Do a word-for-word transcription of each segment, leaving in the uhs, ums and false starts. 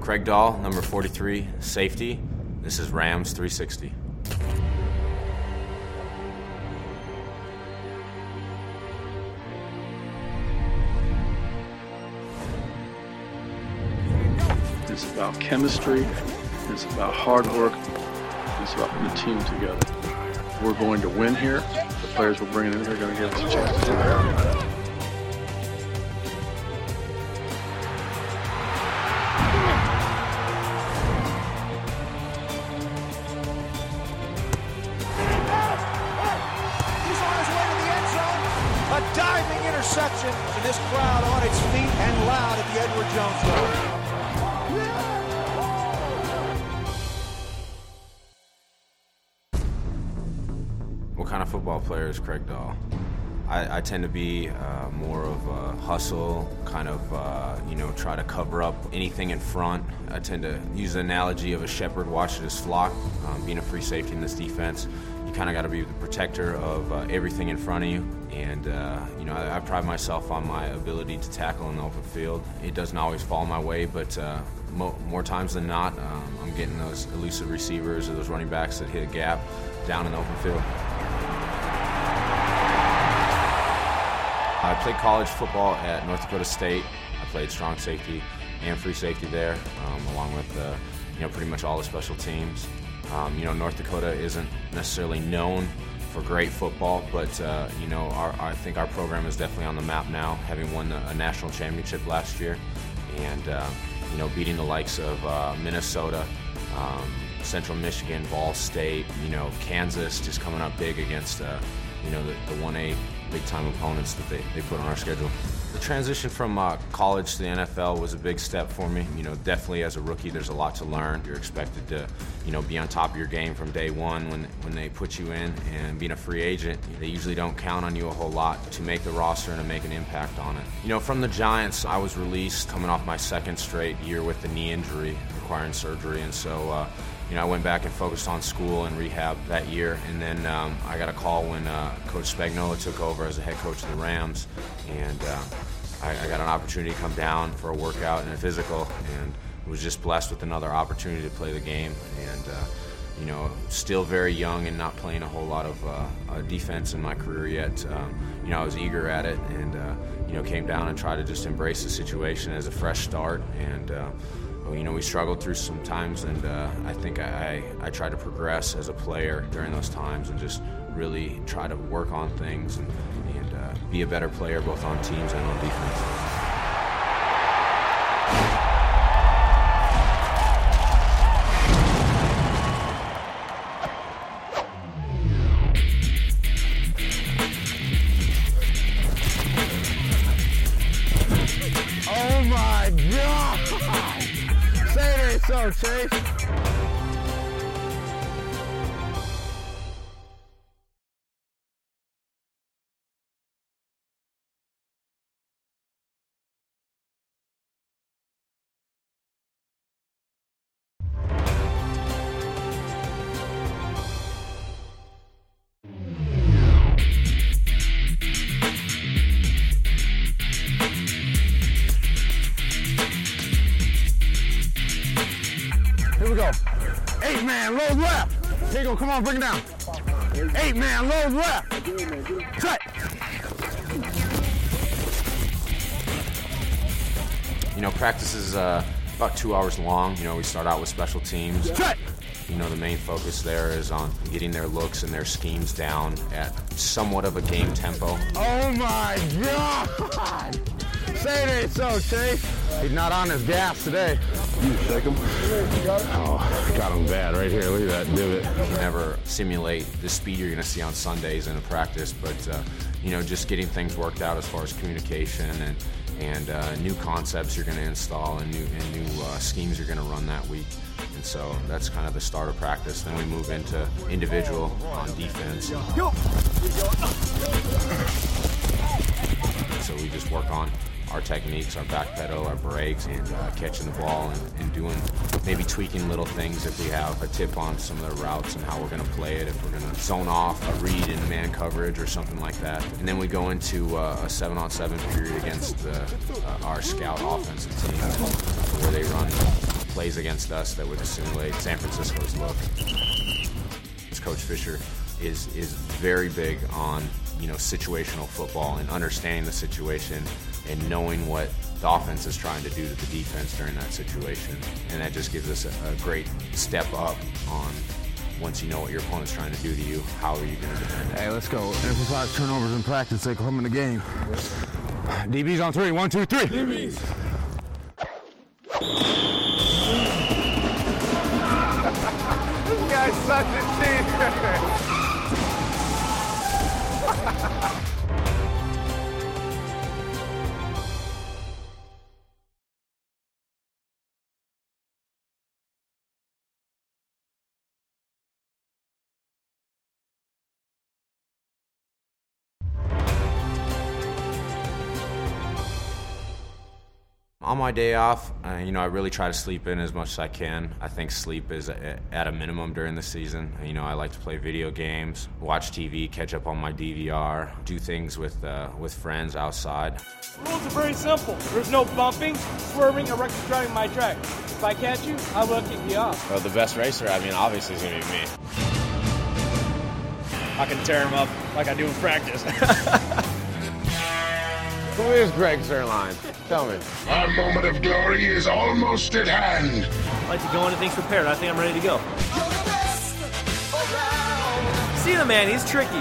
Craig Dahl, number forty-three, safety. This is Rams three sixty. It's about chemistry, it's about hard work, it's about putting a team together. We're going to win here. The players we're bringing in here are going to give us a chance to do that. A diving interception, and this crowd on its feet and loud at the Edward Jones Bowl. What kind of football player is Craig Dahl? I, I tend to be uh, more of a hustle, kind of, uh, you know, try to cover up anything in front. I tend to use the analogy of a shepherd watching his flock. Um, being a free safety in this defense, you kind of got to be the protector of uh, everything in front of you. And, uh, you know, I, I pride myself on my ability to tackle in the open field. It doesn't always fall my way, but uh, mo more times than not, um, I'm getting those elusive receivers or those running backs that hit a gap down in the open field. I played college football at North Dakota State. I played strong safety and free safety there, um, along with uh, you know, pretty much all the special teams. Um, you know, North Dakota isn't necessarily known for great football, but uh, you know, our, I think our program is definitely on the map now, having won a, a national championship last year, and uh, you know, beating the likes of uh, Minnesota, um, Central Michigan, Ball State, you know, Kansas, just coming up big against uh, you know, the, the one A big-time opponents that they, they put on our schedule. The transition from uh, college to the N F L was a big step for me. You know, definitely as a rookie, there's a lot to learn. You're expected to, you know, be on top of your game from day one when when they put you in. And being a free agent, they usually don't count on you a whole lot to make the roster and to make an impact on it. You know, from the Giants, I was released coming off my second straight year with the knee injury, requiring surgery, and so. Uh, You know, I went back and focused on school and rehab that year, and then um, I got a call when uh, Coach Spagnuolo took over as the head coach of the Rams, and uh, I, I got an opportunity to come down for a workout and a physical, and was just blessed with another opportunity to play the game. And uh, you know, still very young and not playing a whole lot of uh, uh, defense in my career yet. Um, you know, I was eager at it, and uh, you know, came down and tried to just embrace the situation as a fresh start. And uh, You know, we struggled through some times, and uh, I think I, I tried to progress as a player during those times and just really try to work on things and, and uh, be a better player both on teams and on defense. Oh my God! Say it so, Chase. Here we go. Eight man, load left. Here you go, come on, bring it down. Eight man, load left. Cut. You know, practice is uh, about two hours long. You know, we start out with special teams. Cut. You know, the main focus there is on getting their looks and their schemes down at somewhat of a game tempo. Oh my God. Say it ain't so, Chase. He's not on his gas today. You shake him. Oh, got him bad right here. Look at that divot. You never simulate the speed you're going to see on Sundays in a practice, but, uh, you know, just getting things worked out as far as communication and, and uh, new concepts you're going to install and new, and new uh, schemes you're going to run that week. And so that's kind of the start of practice. Then we move into individual on defense. Go. So we just work on our techniques, our back pedal, our brakes, and uh, catching the ball and, and doing, maybe tweaking little things if we have a tip on some of the routes and how we're going to play it, if we're going to zone off a read in man coverage or something like that. And then we go into uh, a seven on seven period against uh, uh, our scout offensive team where they run plays against us that would simulate San Francisco's look. Coach Fisher is is very big on, you know, situational football and understanding the situation and knowing what the offense is trying to do to the defense during that situation. And that just gives us a, a great step up on, once you know what your opponent's trying to do to you, how are you going to defend it? Hey, let's go. Emphasize turnovers in practice. They come in the game. D B's on three. One, two, three. D B's. This guy's such a cheater. On my day off, uh, you know, I really try to sleep in as much as I can. I think sleep is a, at a minimum during the season. You know, I like to play video games, watch T V, catch up on my D V R, do things with uh, with friends outside. The rules are very simple. There's no bumping, swerving, or reckless driving my track. If I catch you, I will kick you off. Well, the best racer, I mean, obviously is going to be me. I can tear him up like I do in practice. Who is Greg Zerline? Tell me. Our moment of glory is almost at hand. I like to go into things prepared. I think I'm ready to go. See the man, he's tricky.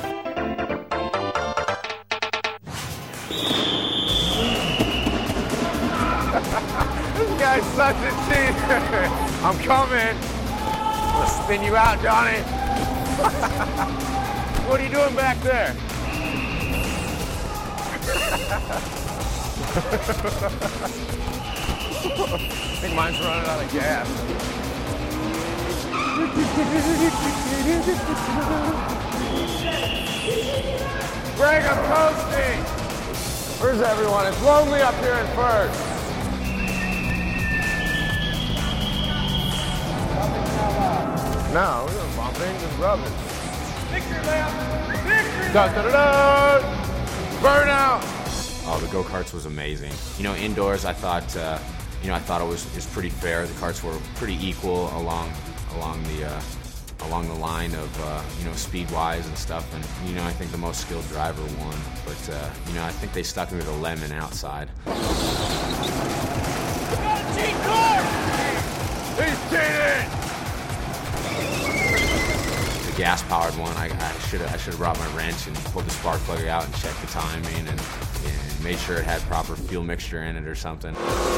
This guy's such a cheater. I'm coming. I'm gonna spin you out, Johnny. What are you doing back there? I think mine's running out of gas. Greg, I'm coasting. Where's everyone? It's lonely up here in first. No, we're doing bumping, just rubbing. Victory lap! Victory Da, da, da, da. Burnout! Oh, the go-karts was amazing. You know, indoors, I thought, uh, you know, I thought it was, it was pretty fair. The karts were pretty equal along, along the, uh, along the line of, uh, you know, speed-wise and stuff. And you know, I think the most skilled driver won. But uh, you know, I think they stuck me with a lemon outside. Cheat car! He's cheating! The gas-powered one, I should have I should have brought my wrench and pulled the spark plug out and checked the timing and, and made sure it had proper fuel mixture in it or something.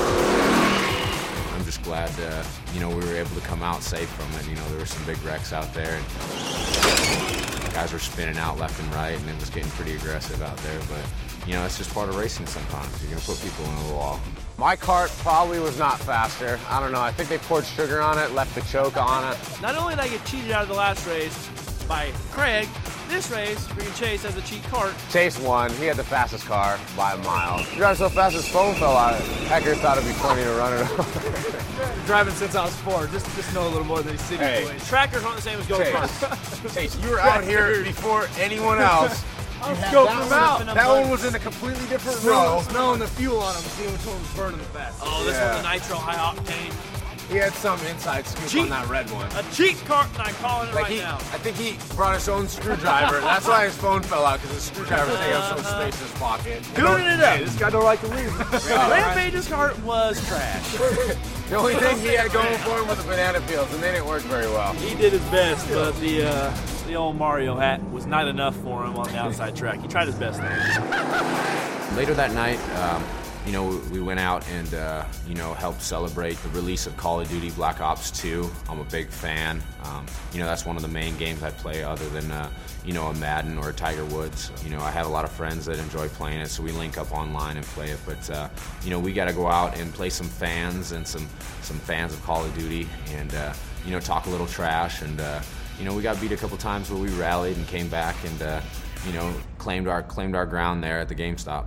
I'm just glad, uh, you know, we were able to come out safe from it. You know, there were some big wrecks out there, and guys were spinning out left and right, and it was getting pretty aggressive out there. But you know, it's just part of racing. Sometimes you're gonna put people in the wall. My cart probably was not faster. I don't know. I think they poured sugar on it, left the choke on it. Not only did I get cheated out of the last race by Craig, this race, freaking Chase has a cheat cart. Chase won. He had the fastest car by a mile. He drove so fast his phone fell out. Hecker thought it'd be funny to run it over. Driving since I was four, just just know a little more than these city Hey. boys. Trackers aren't the same as go-karts. Chase, you were out here before anyone else. I was scoping them out. That one was in a completely different Smelling, row. smelling the fuel on them, seeing which one was burning the best. Oh, this Yeah. one's a nitro high octane. He had some inside scoop Cheat. on that red one. A cheat cart, and I'm calling it Like right he, now. I think he brought his own screwdriver. That's why his phone fell out, because his screwdriver taking up so much space in his pocket. Tuning it up. This guy don't like to leave. Rampage's cart was trash. The only thing he had going for him was the banana peels, and they didn't work very well. He did his best, but the uh, the old Mario hat was not enough for him on the outside track. He tried his best though. Later that night, um, you know, we went out and, uh, you know, helped celebrate the release of Call of Duty Black Ops two. I'm a big fan. Um, you know, that's one of the main games I play other than, uh, you know, a Madden or a Tiger Woods. You know, I have a lot of friends that enjoy playing it, so we link up online and play it. But, uh, you know, we got to go out and play some fans and some, some fans of Call of Duty and, uh, you know, talk a little trash. And, uh, you know, we got beat a couple times, but we rallied and came back and, uh, you know, claimed our, claimed our ground there at the GameStop.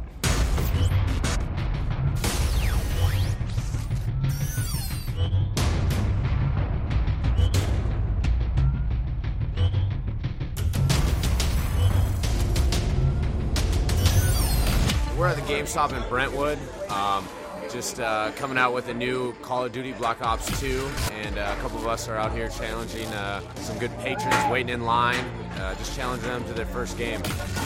We're at the GameStop in Brentwood. Um, just uh, coming out with a new Call of Duty Black Ops two, and uh, a couple of us are out here challenging uh, some good patrons waiting in line, uh, just challenging them to their first game.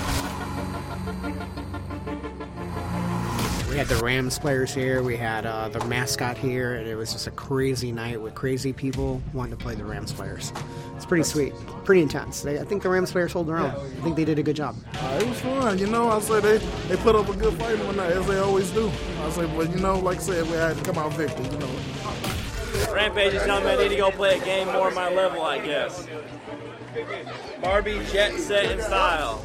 We had the Rams players here, we had uh, the mascot here, and it was just a crazy night with crazy people wanting to play the Rams players. It's pretty sweet, pretty intense. They, I think the Rams players hold their own. I think they did a good job. Uh, it was fun, you know. I say they, they put up a good fight one night, as they always do. I say, but you know, like I said, we had to come out victor, you know. Rampage is telling me I need to go play a game more on my level, I guess. Barbie, jet set, and style.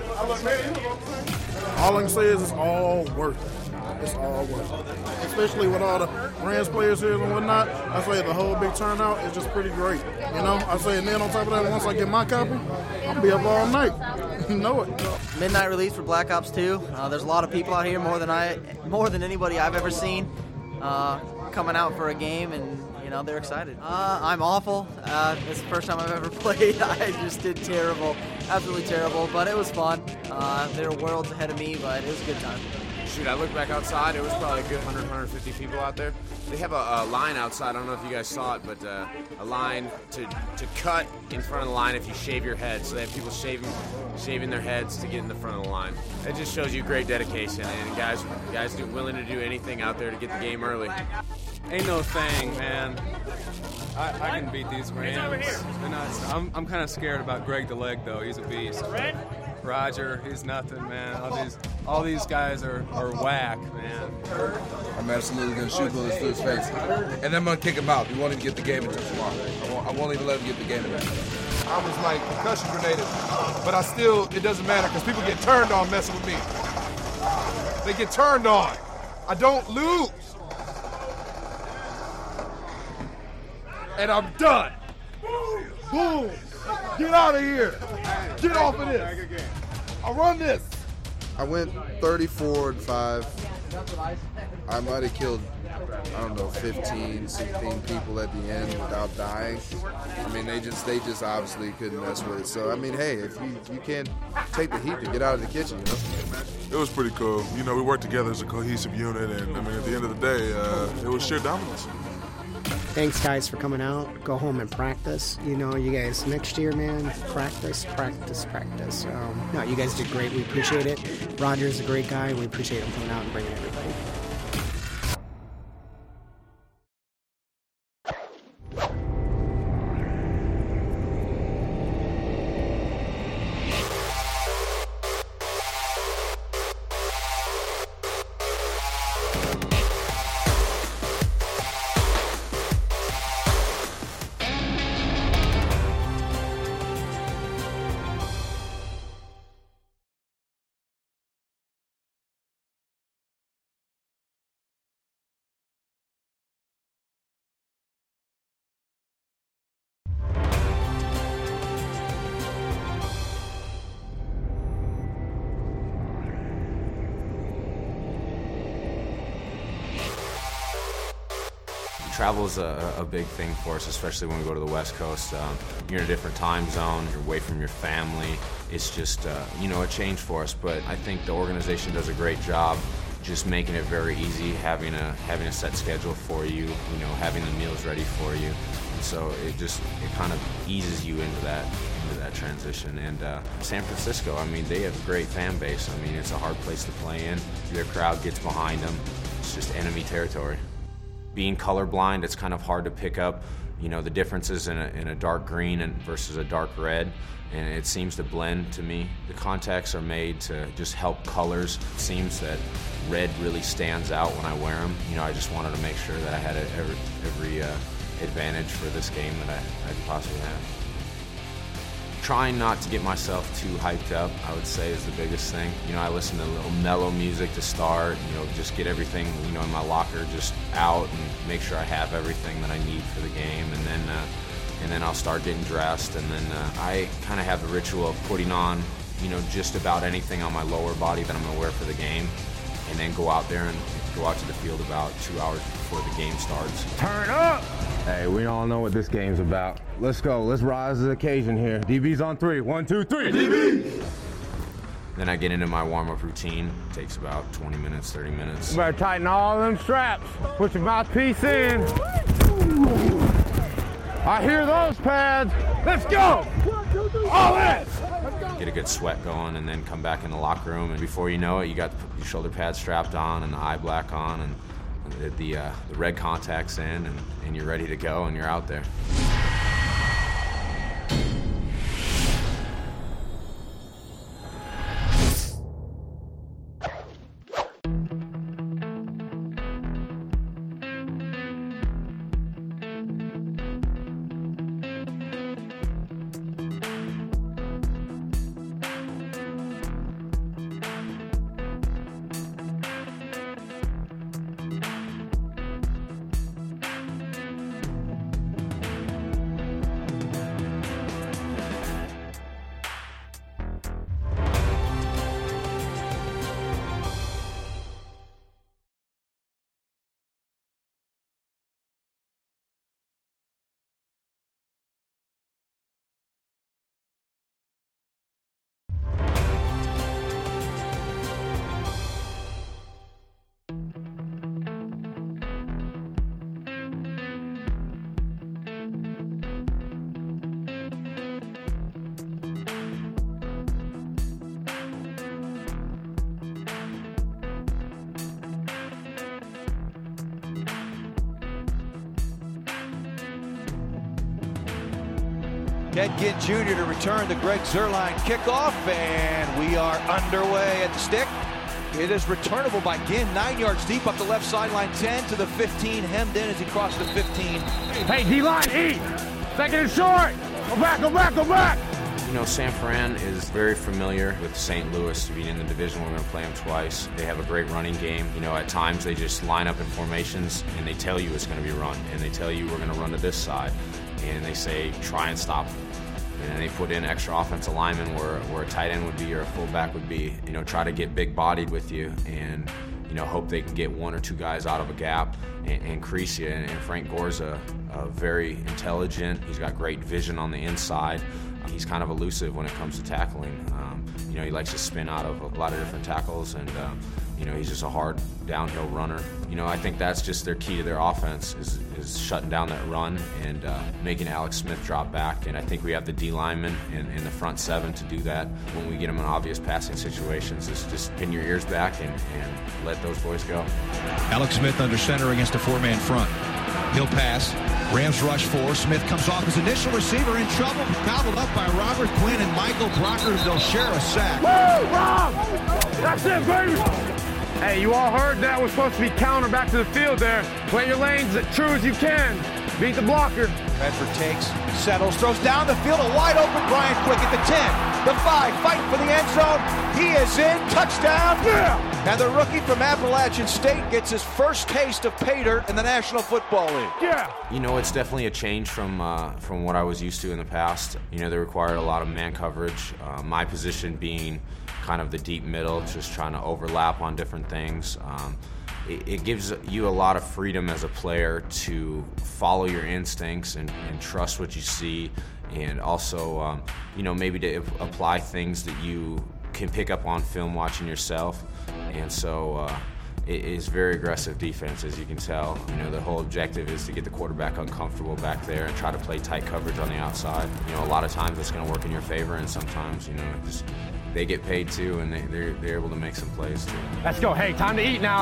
All I can say is it's all worth it. It's all worth it. Especially with all the Rams players here and whatnot, I say the whole big turnout is just pretty great. You know, I say, and then on top of that, once I get my copy, I'll be up all night. You know it. Midnight release for Black Ops two. Uh, there's a lot of people out here, more than I, more than anybody I've ever seen, uh, coming out for a game, and you know they're excited. Uh, I'm awful. Uh, it's the first time I've ever played. I just did terrible, absolutely terrible. But it was fun. Uh, they're worlds ahead of me, but it was a good time. Shoot, I looked back outside, it was probably a good one hundred, one hundred fifty people out there. They have a, a line outside, I don't know if you guys saw it, but uh, a line to, to cut in front of the line if you shave your head. So they have people shaving shaving their heads to get in the front of the line. It just shows you great dedication, and guys guys do willing to do anything out there to get the game early. Ain't no thing, man. I, I can beat these Rams. They're not, I'm, I'm kind of scared about Greg the Leg, though. He's a beast. Roger, he's nothing, man. All these, all these guys are, are whack, man. I'm absolutely going to shoot bullets through his face. And I'm going to kick him out. We won't even get the game until tomorrow. I won't, I won't even let him get the game back. I was like concussion grenaded, but I still, it doesn't matter because people get turned on messing with me. They get turned on. I don't lose. And I'm done. Boom. Get out of here. Get off of this. I run this. I went thirty-four and five. I might have killed, I don't know, fifteen, sixteen people at the end without dying. I mean, they just they just obviously couldn't mess with it. So, I mean, hey, if you, you can't take the heat to get out of the kitchen, you know? It was pretty cool. You know, we worked together as a cohesive unit, and, I mean, at the end of the day, uh, it was sheer dominance. Thanks, guys, for coming out. Go home and practice. You know, you guys, next year, man, practice, practice, practice. Um, no, you guys did great. We appreciate it. Roger's a great guy, and we appreciate him coming out and bringing everybody. Travel is a, a big thing for us, especially when we go to the West Coast. Um, you're in a different time zone, you're away from your family. It's just, uh, you know, a change for us, but I think the organization does a great job just making it very easy, having a having a set schedule for you, you know, having the meals ready for you. And so it just, it kind of eases you into that into that transition. And uh, San Francisco, I mean, they have a great fan base. I mean, it's a hard place to play in. Their crowd gets behind them. It's just enemy territory. Being colorblind, it's kind of hard to pick up, you know, the differences in a, in a dark green and versus a dark red, and it seems to blend to me. The contacts are made to just help colors. It seems that red really stands out when I wear them. You know, I just wanted to make sure that I had a, every, every uh, advantage for this game that I, I could possibly have. Trying not to get myself too hyped up, I would say, is the biggest thing. You know, I listen to a little mellow music to start, you know, just get everything, you know, in my locker just out and make sure I have everything that I need for the game, and then uh, and then I'll start getting dressed, and then uh, I kind of have the ritual of putting on, you know, just about anything on my lower body that I'm going to wear for the game, and then go out there and go out to the field about two hours before the game starts. Turn up! Hey, we all know what this game's about. Let's go. Let's rise to the occasion here. D B's on three. One, two, three. D B! Then I get into my warm-up routine. It takes about twenty minutes, thirty minutes. You better tighten all them straps. Put your mouthpiece in. I hear those pads. Let's go. All in. Get a good sweat going, and then come back in the locker room, and before you know it, you got your shoulder pads strapped on and the eye black on and the, the, uh, the red contacts in, and, and you're ready to go, and you're out there. Ted Ginn Junior to return the Greg Zuerlein kickoff, and we are underway at the stick. It is returnable by Ginn, nine yards deep up the left sideline, ten to the fifteen, hemmed in as he crossed the fifteen. Hey, D-line, E! Second and short! Go back, go back, go back! You know, San Fran is very familiar with Saint Louis being in the division. We're going to play them twice. They have a great running game. You know, at times they just line up in formations and they tell you it's going to be run. And they tell you we're going to run to this side. And they say, try and stop them. And then they put in extra offensive linemen where, where a tight end would be or a fullback would be. You know, try to get big-bodied with you and, you know, hope they can get one or two guys out of a gap and, and crease you. And, and Frank Gore's a, a very intelligent. He's got great vision on the inside. He's kind of elusive when it comes to tackling. Um, you know, he likes to spin out of a lot of different tackles, and um, you know, he's just a hard downhill runner. You know, I think that's just their key to their offense is, is shutting down that run and uh, making Alex Smith drop back. And I think we have the D linemen and, and the front seven to do that when we get them in obvious passing situations. Is just pin your ears back and, and let those boys go. Alex Smith under center against a four-man front. He'll pass. Rams rush four. Smith comes off his initial receiver in trouble. Gobbled up by Robert Quinn and Michael Brocker. They'll share a sack. Woo, Rob! That's it, baby! Hey, you all heard that was supposed to be counter back to the field there. Play your lanes as true as you can. Beat the blocker. Bedford takes, settles, throws down the field. A wide open Brian Quick at the ten. The five, fighting for the end zone. He is in. Touchdown. Yeah! And the rookie from Appalachian State gets his first taste of pay dirt in the National Football League. Yeah. You know, it's definitely a change from uh, from what I was used to in the past. You know, they required a lot of man coverage. Uh, my position being kind of the deep middle, just trying to overlap on different things. Um, it, it gives you a lot of freedom as a player to follow your instincts and, and trust what you see, and also, um, you know, maybe to apply things that you can pick up on film watching yourself. And so uh, it is very aggressive defense, as you can tell. You know, the whole objective is to get the quarterback uncomfortable back there and try to play tight coverage on the outside. You know, a lot of times it's going to work in your favor, and sometimes, you know, just they get paid too, and they, they're, they're able to make some plays too. Let's go. Hey, time to eat now.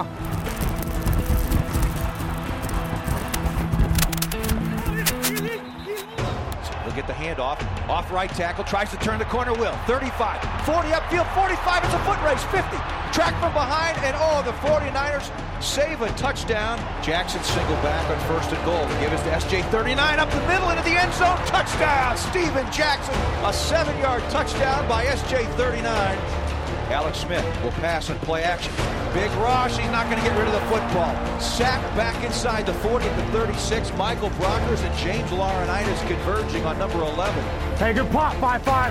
He'll get the handoff. Off right tackle. Tries to turn the corner. Will. thirty-five. forty upfield. forty-five. It's a foot race. fifty. Track from behind. And oh, the forty-niners save a touchdown. Jackson single back on first and goal. Give us to S J thirty-nine. Up the middle into the end zone. Touchdown. Steven Jackson. A seven-yard touchdown by S J thirty-nine. Alex Smith will pass and play action. Big rush. He's not going to get rid of the football. Sack back inside the forty at the thirty-six. Michael Brockers and James Laurinaitis converging on number eleven. Hey, good pop. five five.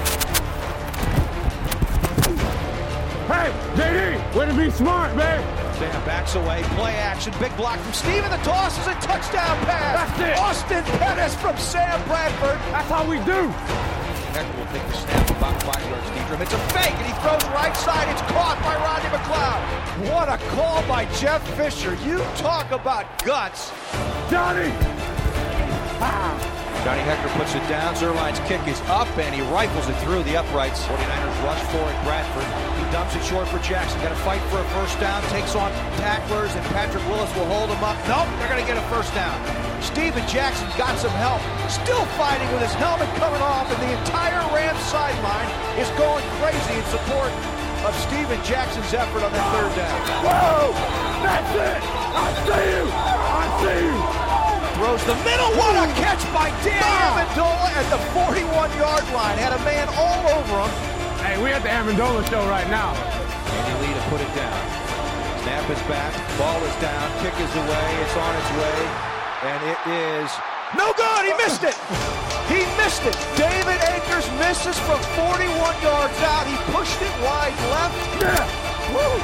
Hey, J D, way to be smart, man. Sam backs away, play action, big block from Steven. The toss is a touchdown pass. That's it. Austin Pettis from Sam Bradford. That's how we do. Hector will take the snap about five yards deep from. It's a fake, and he throws right side. It's caught by Rodney McLeod. What a call by Jeff Fisher. You talk about guts. Johnny! Ah. Johnny Hector puts it down. Zerline's kick is up, and he rifles it through the uprights. forty-niners rush for it. Bradford. He dumps it short for Jackson. Got to fight for a first down. Takes on tacklers, and Patrick Willis will hold him up. Nope, they're going to get a first down. Steven Jackson got some help. Still fighting with his helmet coming off, and the entire Rams sideline is going crazy in support of Steven Jackson's effort on that third down. Whoa! That's it! I see you! I see you! Throws the middle. What a catch by Danny Amendola at the forty-one-yard line. Had a man all over him. Hey, we at the Amendola show right now. Andy Lee to put it down. Snap is back. Ball is down. Kick is away. It's on its way. And it is no good. He missed it. He missed it. David Akers misses from forty-one yards out. He pushed it wide left. Yeah. Woo.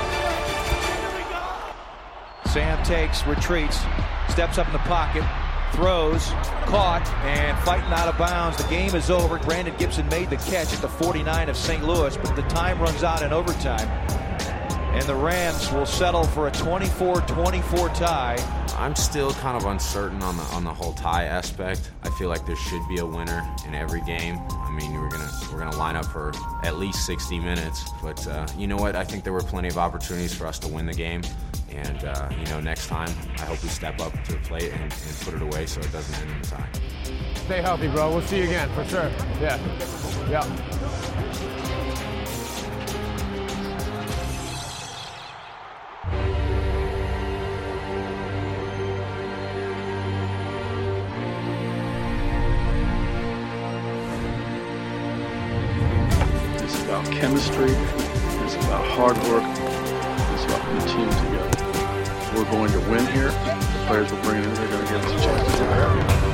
Sam takes, retreats, steps up in the pocket, throws, caught, and fighting out of bounds. The game is over. Brandon Gibson made the catch at the forty-nine of Saint Louis, but the time runs out in overtime. And the Rams will settle for a twenty-four twenty-four tie. I'm still kind of uncertain on the on the whole tie aspect. I feel like there should be a winner in every game. I mean, we're gonna we're gonna line up for at least sixty minutes. But uh, you know what? I think there were plenty of opportunities for us to win the game. And uh, you know, next time I hope we step up to the plate and, and put it away so it doesn't end in a tie. Stay healthy, bro. We'll see you again for sure. Yeah. Yeah. It's about chemistry. It's about hard work. It's about putting the team together. We're going to win here. The players we're bringing in, they're going to give us a chance to win.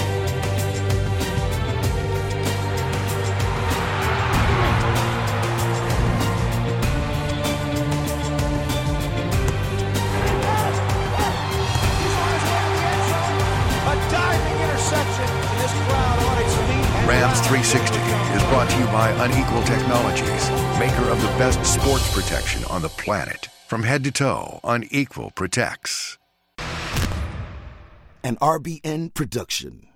Rams three sixty is brought to you by Unequal Technologies, maker of the best sports protection on the planet. From head to toe, Unequal protects. An R B N production.